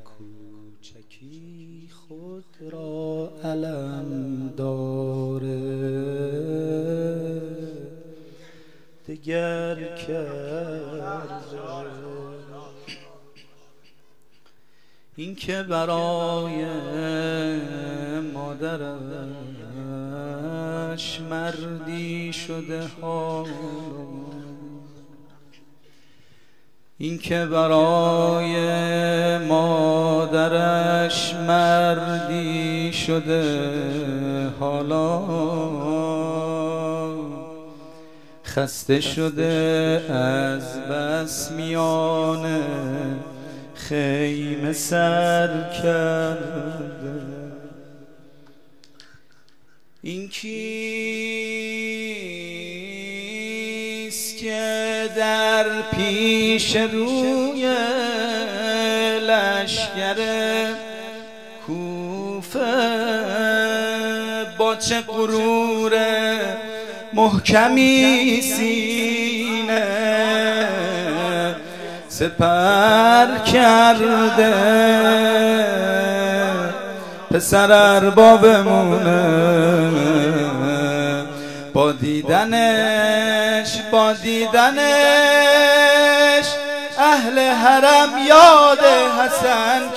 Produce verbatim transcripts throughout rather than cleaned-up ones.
کوچکی خود را علم داره دگر کرده، این که برای مادرش مردی شده ها، این که برای مادرش مردی شده حالا خسته شده از بس میان خیمه سر کرده. این کیست که در پیش روی لشکر کوفه با چه غرور محکمی سینه سپر کرده، پسر ارباب بمونه با دیدنش، با دیدنش اهل حرم یاد حسن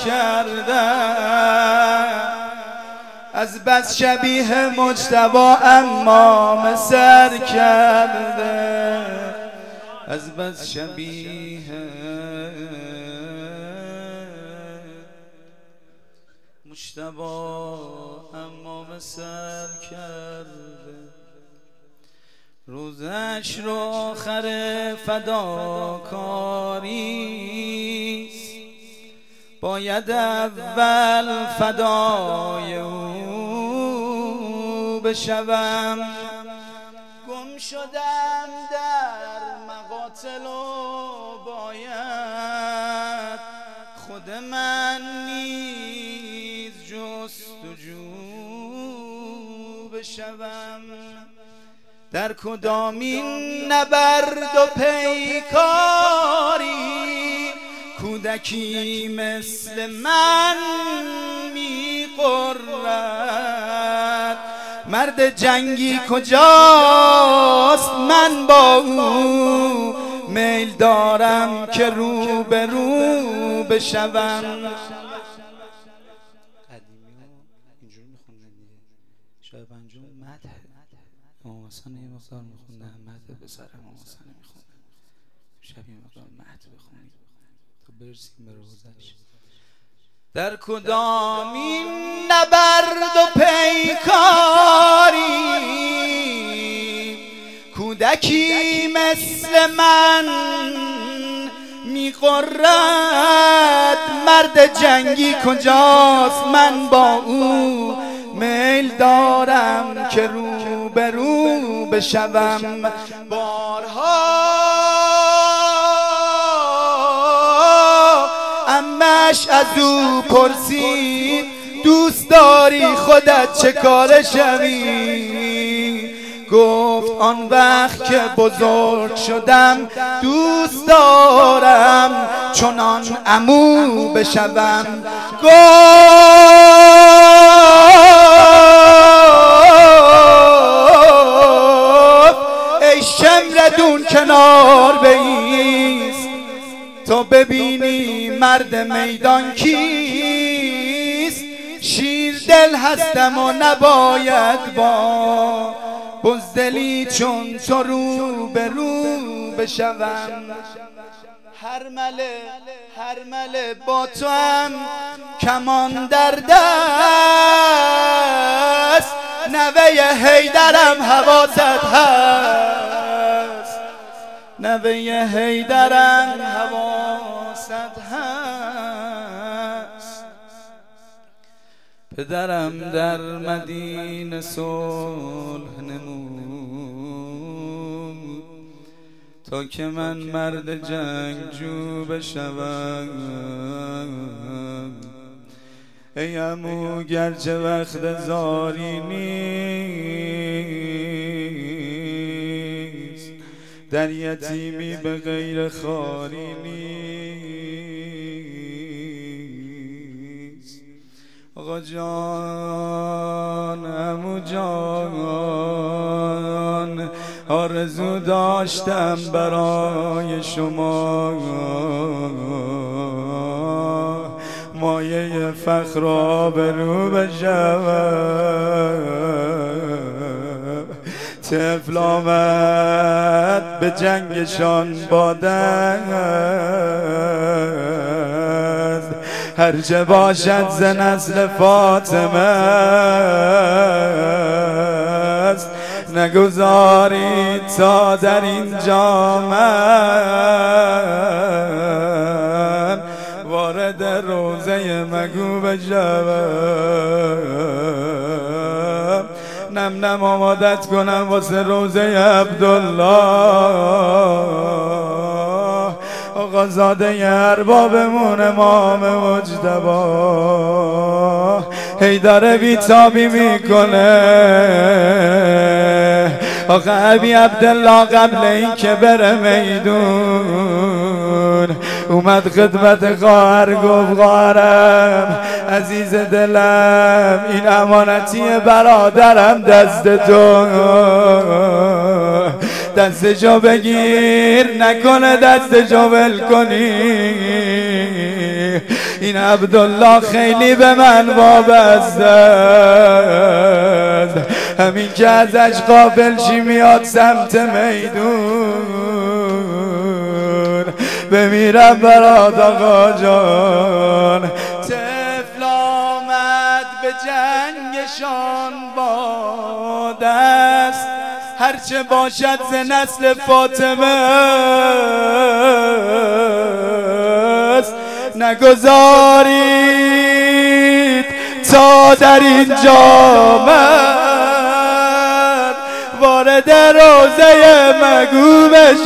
کردن، از بس شبیه مجتبی امام سر کرده، از بس شبیه مجتبی امام سر کرده. روزش رو آخر فداکاریست، باید اول فدای او بشوم. گم شدم در مقاتل و باید خود من نیز جستجو بشوم. در کدامین نبرد و پیکاری کودکی مثل من می‌غرد، مرد جنگی کجاست من با او میل دارم که رو به رو بشوم. اینجوری میخوندن دیگه، شاید پنجم مدح امام حسن یه مقدار میخوندن، مدح به سر امام حسن میخوندن، شب یه مقدار مدح بخونید تا برسیم به روزش. در کدامین نبرد و پیکاری کودکی مثل من می‌غرد، مرد جنگی کجاست من با او میل دارم که رو به رو بشوم. بارها امش از او پرسید دوست داری خودت چه کاره شوی؟ گفت آن وقت که بزرگ شدم دوست دارم چنان عمو بشوم. گفت ای شمردون کنار بایست تا ببینی مرد میدان کیست. شیر دل هستم و نباید با بزدلی چون تو رو به رو بشوم. هر مله هر مله با تو هم کمان در دست، نوه حیدرم حواست هست، نوه حیدرم حواست هست. پدرم در مدینه صلح نمود تا که من مرد جنگجو بشوم. ای عمو گرچه وقت زاری نیست، در یتیمی به غیر خاری نیست. آقا جان عمو جان آرزو داشتم برای شما مایه فخر آبرو بشوم طفل آمد به جنگشان با دست هرچه باشد ز نسل فاطمه است نگذارید تا در اینجا من وارد روضه مگو بشوم نم نم آمادت کنم واسه روضه عبدالله آقا زاده اربابمون امام مجتبی هی داره بیتابی میکنه آقا ابی عبدالله قبل این که بره میدون اومد خدمت خواهر گفت خواهرم عزیز دلم این امانتی برادرم دست تو دست جو بگیر نکنه دست جو ول کنی این عبدالله خیلی به من وابسته است همین که ازش غافل شی میاد سمت میدون بمیرم برات آقا جان طفل آمد به جنگشان با دست هرچه باشد ز نسل فاطمه است نگذارید تا در اینجا من وارد روضه مگو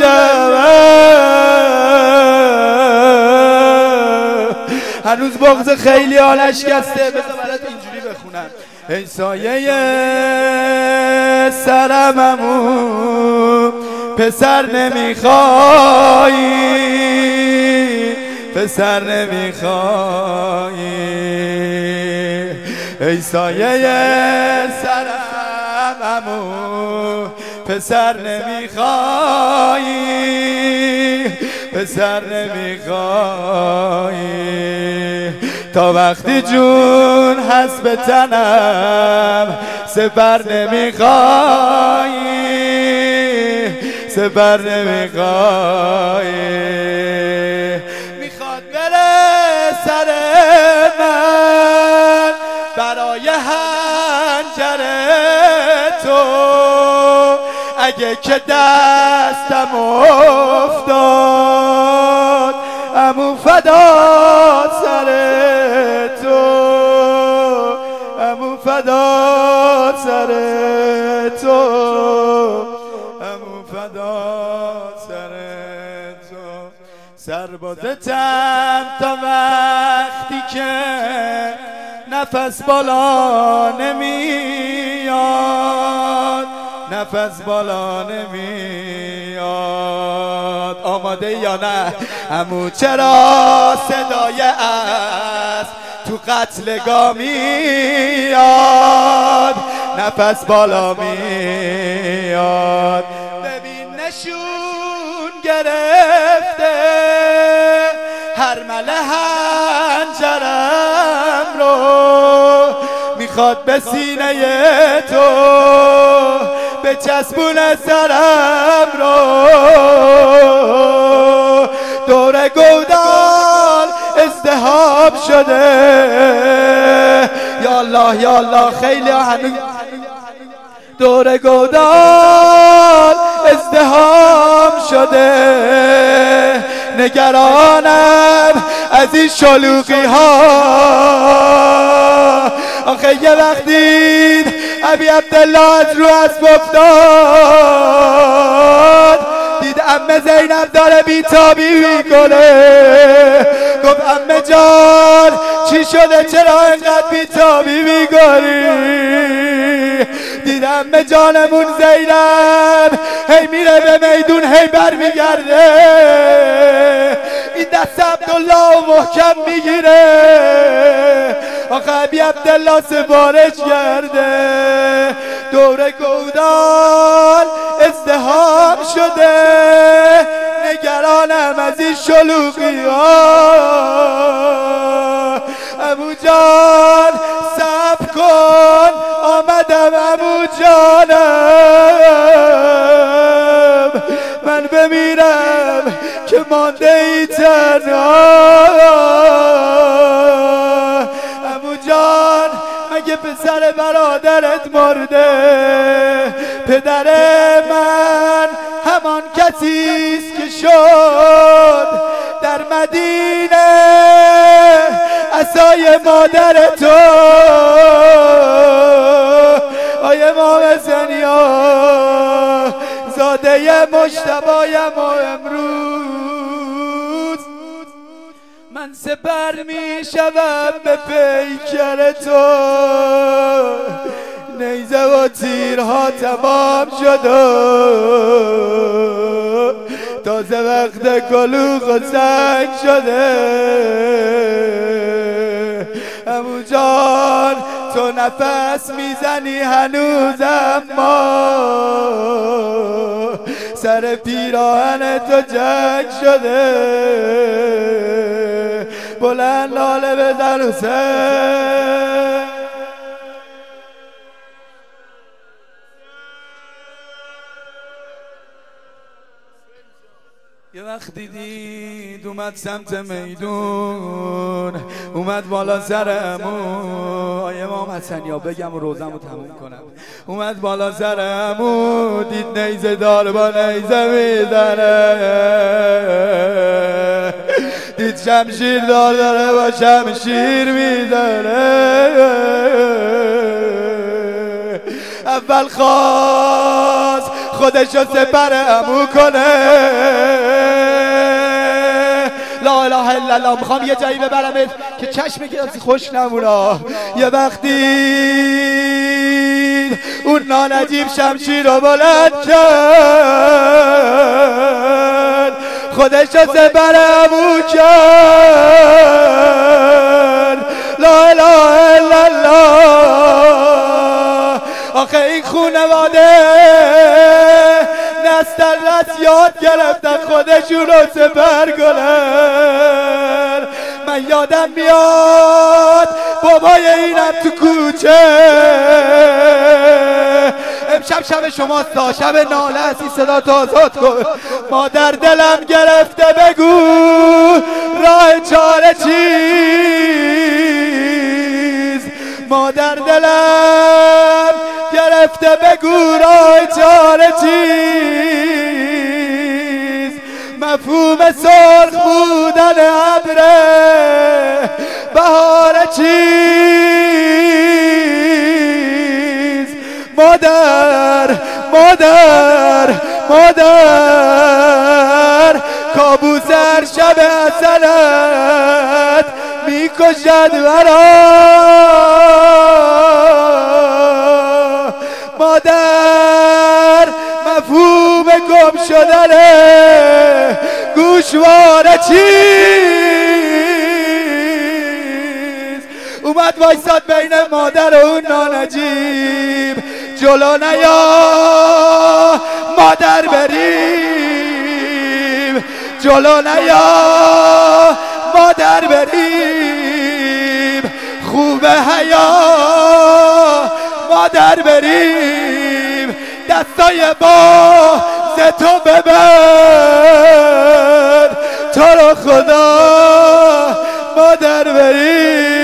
بشوم هنوز بغض خیلی آنش کسته بذار برات اینجوری بخونم ای سایه سرم عمو پسر نمیخوایی پسر نمیخوایی ای سایه سرم عمو پسر نمیخوایی پسر نمیخوایی تا وقتی جون هست به تنم سپر نمیخوایی سپر نمیخوایی میخواد بره سر من برای حنجر تو اگه که دستم افتاد عمو فدا سر تو عمو فدا سر تو عمو فدا سر تو سربازتم تا وقتی که نفس بالا نمیاد نفس بالا نمیاد آماده یا نه عمو چرا صدای است تو قتلگاه میاد نفس بالا میاد ببین نشون گرفته هر مله حنجرم رو میخواد به سینه تو به چسبون سرم رو دور گودال ازدحام شده یا الله یا الله خیلی هنوز دور گودال ازدحام شده نگرانم از این شلوغی ها آخه یه وقت دید ابی عبدالله از رو اسب افتاد دید عمه زینب داره بیتابی میکنه گفت عمه جان چی شده چرا اینقدر بیتابی میکنی دید عمه جانمون زینب هی میره به میدون هی بر میگرده این دست عبدالله محکم میگیره آخه ابی عبدالله سفارش کرده، دور گودال ازدحام شده، نگرانم از این شلوغی ها. عمو جان صبر کن، آمدم عمو جانم، من بمیرم که مانده ای تنها. عمو جان مگه پسر برادرت مرده؟ پدر من همان کسیست که شد در مدینه عصای مادر تو. آی امام زنیا زاده مجتبایم و امروز من سپر می شوم به پیکر تو. نیزه و تیرها تمام شد، تازه وقت کلوخ و سنگ شده. عمو جان تو نفس میزنی هنوز، اما سر پیراهن تو جنگ شده. بلند لاله بزن حسین. یه وقت دیدید اومد سمت میدون، اومد بالا سر عمو. آیه امام حسنیا بگم و روزم رو تموم کنم. اومد بالا سر عمو، دید نیزه دار با نیزه میزنه، دید شمشیر دار داره با شمشیر میزنه. اول خواست خودشو سپر عمو کنه، لا اله الا الله، میخوام یه جایی ببرمت که چشم گرفتی خوش نمونا. یه وقتی اون نانجیب شمشیر رو بلند کرد، خودشو سپر عمو کرد. لا اله الا الله. آخه این خونواده نستر دست یاد گرفتن خودشون رو سپر کنن. من یادم میاد بابای اینم تو کوچه، امشب شب شماستا، شب ناله است، این صدا تو آزاد کن. مادر دلم گرفته بگو راه چاره چیست، مادر دلم گرفته بگو راه چاره چیست. مفهوم سرخ بودن ابر بهار چیست. مادر مادر مادر کابوس هر شب حسنت میکشد مرا. مادر مفهوم گم شدن گوشواره چیست. اومد وایساد بین مادر و اون نانجیب، جلو نیا مادر بریم، جلو نیا مادر بریم، خوبه حیا مادر بریم، دستای باز تو ببر، تو رو خدا مادر بریم.